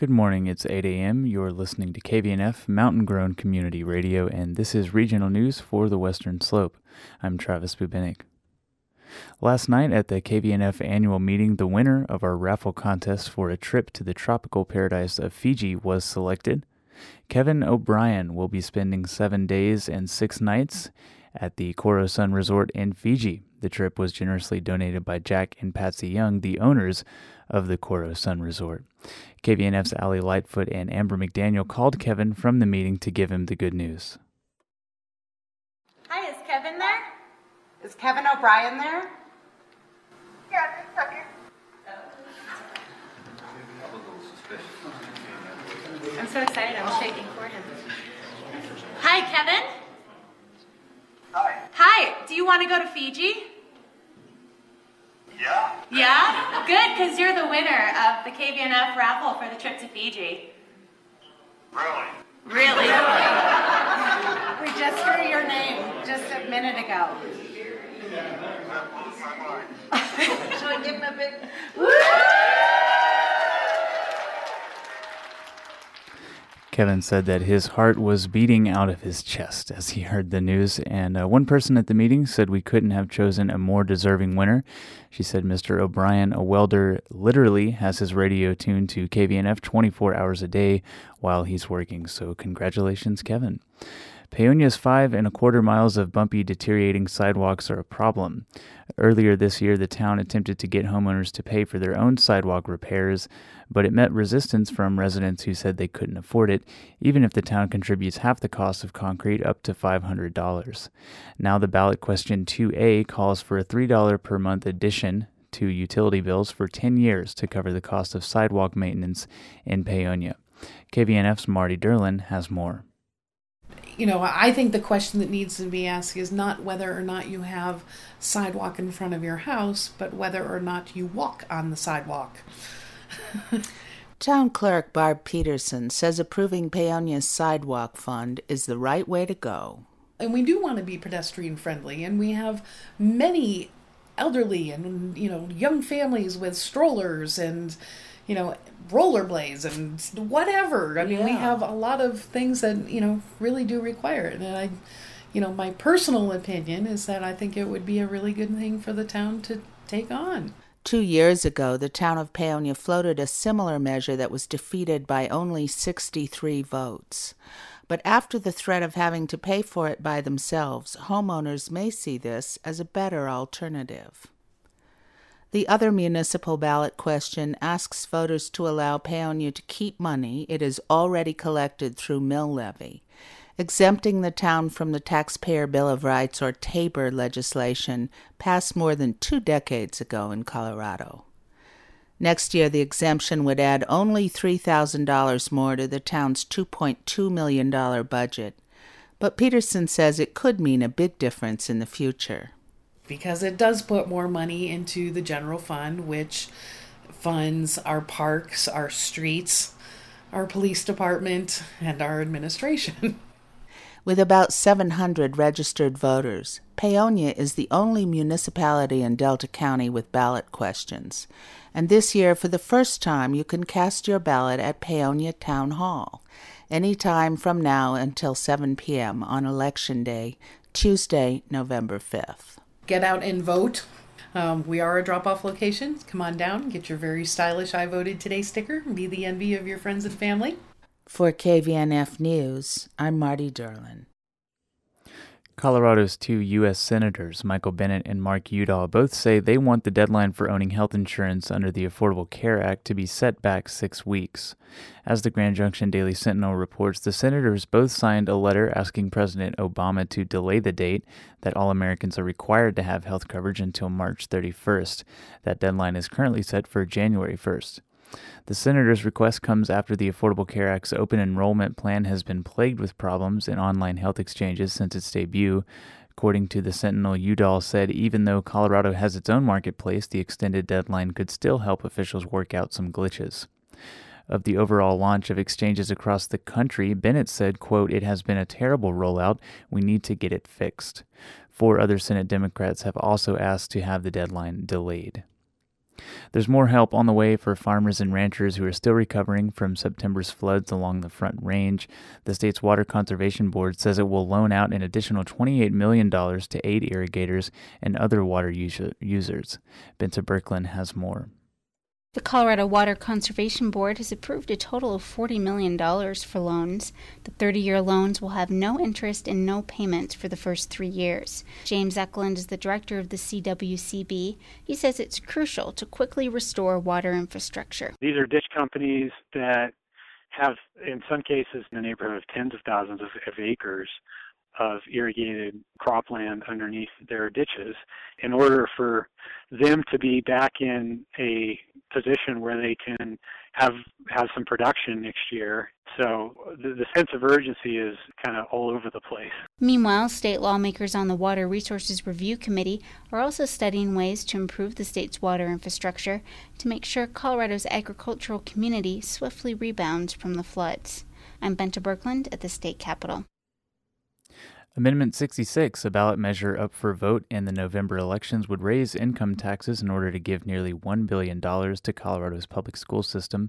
Good morning, it's 8 a.m. You're listening to KVNF Mountain Grown Community Radio, and this is regional news for the Western Slope. I'm Travis Bubinik. Last night at the KVNF annual meeting, the winner of our raffle contest for a trip to the tropical paradise of Fiji was selected. Kevin O'Brien will be spending 7 days and 6 nights at the Koro Sun Resort in Fiji. The trip was generously donated by Jack and Patsy Young, the owners of the Koro Sun Resort. KVNF's Allie Lightfoot and Amber McDaniel called Kevin from the meeting to give him the good news. Hi, is Kevin there? Is Kevin O'Brien there? Yeah, just a second. I'm so excited, I'm shaking for him. Hi, Kevin? Hi. Hi, do you want to go to Fiji? Yeah? Yeah? Good, because you're the winner of the KVNF raffle for the trip to Fiji. Really? Really? We just heard your name just a minute ago. That blows my mind. Shall I give him a big... Kevin said that his heart was beating out of his chest as he heard the news, and one person at the meeting said we couldn't have chosen a more deserving winner. She said Mr. O'Brien, a welder, literally has his radio tuned to KVNF 24 hours a day while he's working, so congratulations, Kevin. Paonia's 5.25 miles of bumpy, deteriorating sidewalks are a problem. Earlier this year, the town attempted to get homeowners to pay for their own sidewalk repairs, but it met resistance from residents who said they couldn't afford it, even if the town contributes half the cost of concrete, up to $500. Now the ballot question 2A calls for a $3 per month addition to utility bills for 10 years to cover the cost of sidewalk maintenance in Paonia. KVNF's Marty Derlin has more. You know, I think the question that needs to be asked is not whether or not you have sidewalk in front of your house, but whether or not you walk on the sidewalk. Town Clerk Barb Peterson says approving Paonia's sidewalk fund is the right way to go. And we do want to be pedestrian friendly, and we have many elderly and, young families with strollers and, rollerblades and whatever. I mean, we have a lot of things that, really do require it. And my personal opinion is that I think it would be a really good thing for the town to take on. 2 years ago, the town of Paonia floated a similar measure that was defeated by only 63 votes. But after the threat of having to pay for it by themselves, homeowners may see this as a better alternative. The other municipal ballot question asks voters to allow Paonia to keep money it has already collected through mill levy, exempting the town from the Taxpayer Bill of Rights, or TABOR, legislation passed more than 2 decades ago in Colorado. Next year, the exemption would add only $3,000 more to the town's $2.2 million budget, but Peterson says it could mean a big difference in the future. Because it does put more money into the general fund, which funds our parks, our streets, our police department, and our administration. With about 700 registered voters, Paonia is the only municipality in Delta County with ballot questions. And this year, for the first time, you can cast your ballot at Paonia Town Hall, any time from now until 7 p.m. on Election Day, Tuesday, November 5th. Get out and vote. We are a drop-off location. Come on down, get your very stylish I Voted Today sticker, and be the envy of your friends and family. For KVNF News, I'm Marty Derlin. Colorado's 2 U.S. Senators, Michael Bennet and Mark Udall, both say they want the deadline for owning health insurance under the Affordable Care Act to be set back 6 weeks. As the Grand Junction Daily Sentinel reports, the senators both signed a letter asking President Obama to delay the date that all Americans are required to have health coverage until March 31st. That deadline is currently set for January 1st. The senators' request comes after the Affordable Care Act's open enrollment plan has been plagued with problems in online health exchanges since its debut. According to the Sentinel, Udall said even though Colorado has its own marketplace, the extended deadline could still help officials work out some glitches. Of the overall launch of exchanges across the country, Bennett said, quote, "It has been a terrible rollout. We need to get it fixed." 4 other Senate Democrats have also asked to have the deadline delayed. There's more help on the way for farmers and ranchers who are still recovering from September's floods along the Front Range. The state's Water Conservation Board says it will loan out an additional $28 million to aid irrigators and other water users. Benta Birkeland has more. The Colorado Water Conservation Board has approved a total of $40 million for loans. The 30-year loans will have no interest and no payment for the first 3 years. James Eklund is the director of the CWCB. He says it's crucial to quickly restore water infrastructure. These are ditch companies that have, in some cases, in the neighborhood of tens of thousands of acres of irrigated cropland underneath their ditches. In order for them to be back in a position where they can have some production next year. So the sense of urgency is kind of all over the place. Meanwhile, state lawmakers on the Water Resources Review Committee are also studying ways to improve the state's water infrastructure to make sure Colorado's agricultural community swiftly rebounds from the floods. I'm Benta Birkeland at the state capitol. Amendment 66, a ballot measure up for vote in the November elections, would raise income taxes in order to give nearly $1 billion to Colorado's public school system.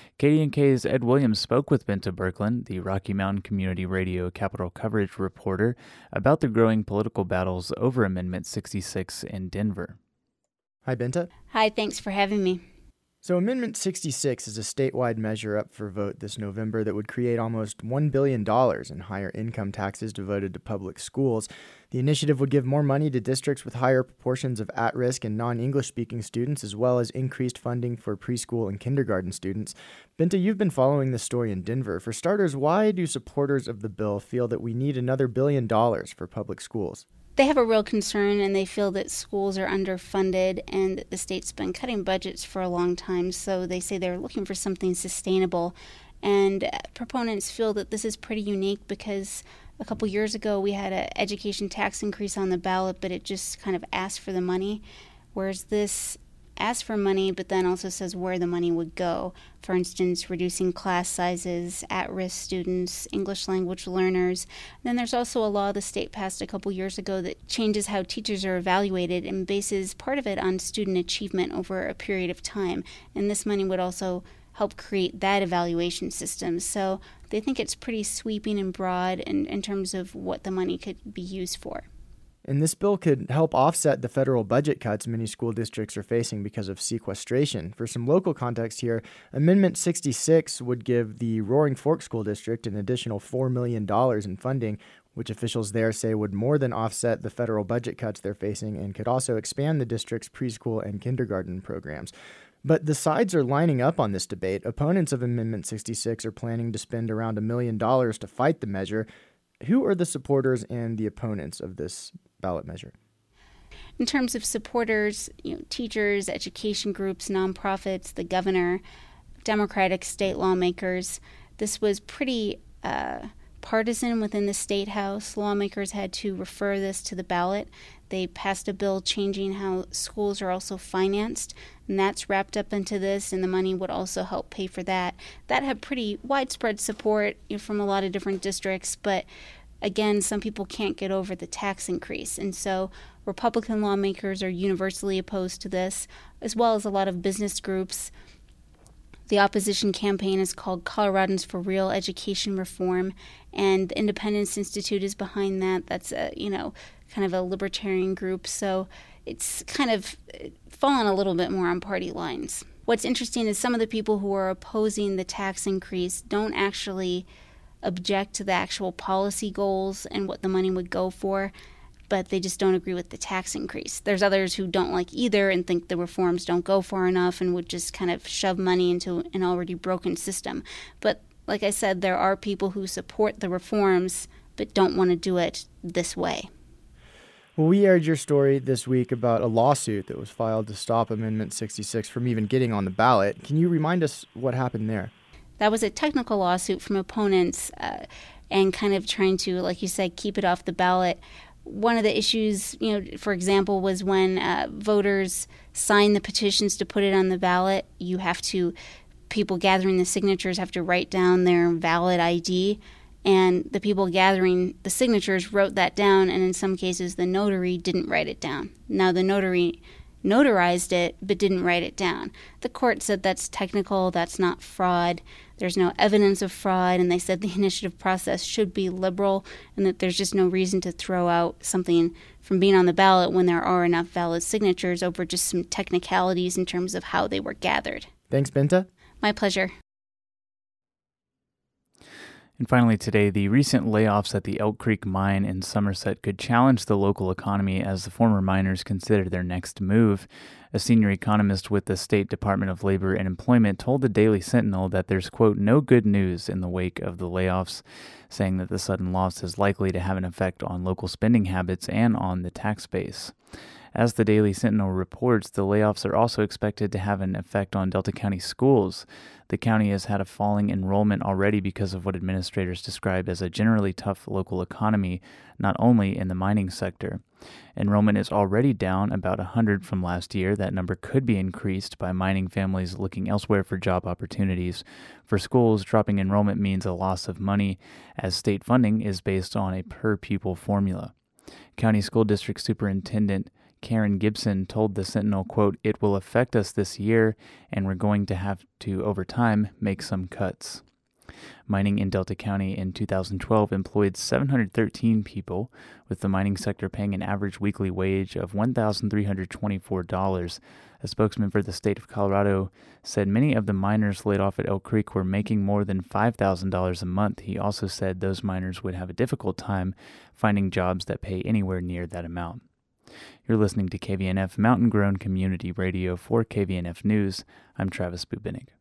KDNK's Ed Williams spoke with Benta Birkeland, the Rocky Mountain Community Radio Capital Coverage reporter, about the growing political battles over Amendment 66 in Denver. Hi, Benta. Hi, thanks for having me. So Amendment 66 is a statewide measure up for vote this November that would create almost $1 billion in higher income taxes devoted to public schools. The initiative would give more money to districts with higher proportions of at-risk and non-English speaking students, as well as increased funding for preschool and kindergarten students. Benta, you've been following this story in Denver. For starters, why do supporters of the bill feel that we need another $1 billion for public schools? They have a real concern, and they feel that schools are underfunded and that the state's been cutting budgets for a long time, so they say they're looking for something sustainable. And proponents feel that this is pretty unique because a couple years ago we had an education tax increase on the ballot, but it just kind of asked for the money, whereas this asks for money but then also says where the money would go. For instance, reducing class sizes, at-risk students, English language learners. Then there's also a law the state passed a couple years ago that changes how teachers are evaluated and bases part of it on student achievement over a period of time. And this money would also help create that evaluation system. So they think it's pretty sweeping and broad in terms of what the money could be used for. And this bill could help offset the federal budget cuts many school districts are facing because of sequestration. For some local context here, Amendment 66 would give the Roaring Fork School District an additional $4 million in funding, which officials there say would more than offset the federal budget cuts they're facing and could also expand the district's preschool and kindergarten programs. But the sides are lining up on this debate. Opponents of Amendment 66 are planning to spend around $1 million to fight the measure. Who are the supporters and the opponents of this ballot measure? In terms of supporters, teachers, education groups, nonprofits, the governor, Democratic state lawmakers, this was pretty partisan within the state house. Lawmakers had to refer this to the ballot. They passed a bill changing how schools are also financed, and that's wrapped up into this, and the money would also help pay for that. That had pretty widespread support from a lot of different districts, but again, some people can't get over the tax increase, and so Republican lawmakers are universally opposed to this, as well as a lot of business groups. The opposition campaign is called Coloradans for Real Education Reform, and the Independence Institute is behind that. That's kind of a libertarian group, so it's kind of fallen a little bit more on party lines. What's interesting is some of the people who are opposing the tax increase don't actually object to the actual policy goals and what the money would go for, but they just don't agree with the tax increase. There's others who don't like either and think the reforms don't go far enough and would just kind of shove money into an already broken system. But like I said, there are people who support the reforms but don't want to do it this way. Well, we aired your story this week about a lawsuit that was filed to stop Amendment 66 from even getting on the ballot. Can you remind us what happened there? That was a technical lawsuit from opponents and kind of trying to, like you said, keep it off the ballot. One of the issues, for example, was when voters sign the petitions to put it on the ballot, people gathering the signatures have to write down their valid ID, and the people gathering the signatures wrote that down, and in some cases the notary didn't write it down. Now the notary notarized it but didn't write it down. The court said that's technical, that's not fraud. There's no evidence of fraud, and they said the initiative process should be liberal and that there's just no reason to throw out something from being on the ballot when there are enough valid signatures over just some technicalities in terms of how they were gathered. Thanks, Binta. My pleasure. And finally today, the recent layoffs at the Elk Creek mine in Somerset could challenge the local economy as the former miners consider their next move. A senior economist with the State Department of Labor and Employment told the Daily Sentinel that there's, quote, no good news in the wake of the layoffs, saying that the sudden loss is likely to have an effect on local spending habits and on the tax base. As the Daily Sentinel reports, the layoffs are also expected to have an effect on Delta County schools. The county has had a falling enrollment already because of what administrators describe as a generally tough local economy, not only in the mining sector. Enrollment is already down about 100 from last year. That number could be increased by mining families looking elsewhere for job opportunities. For schools, dropping enrollment means a loss of money, as state funding is based on a per-pupil formula. County School District Superintendent Karen Gibson told the Sentinel, quote, it will affect us this year, and we're going to have to, over time, make some cuts. Mining in Delta County in 2012 employed 713 people, with the mining sector paying an average weekly wage of $1,324. A spokesman for the state of Colorado said many of the miners laid off at Elk Creek were making more than $5,000 a month. He also said those miners would have a difficult time finding jobs that pay anywhere near that amount. You're listening to KVNF Mountain Grown Community Radio. For KVNF News, I'm Travis Bubinig.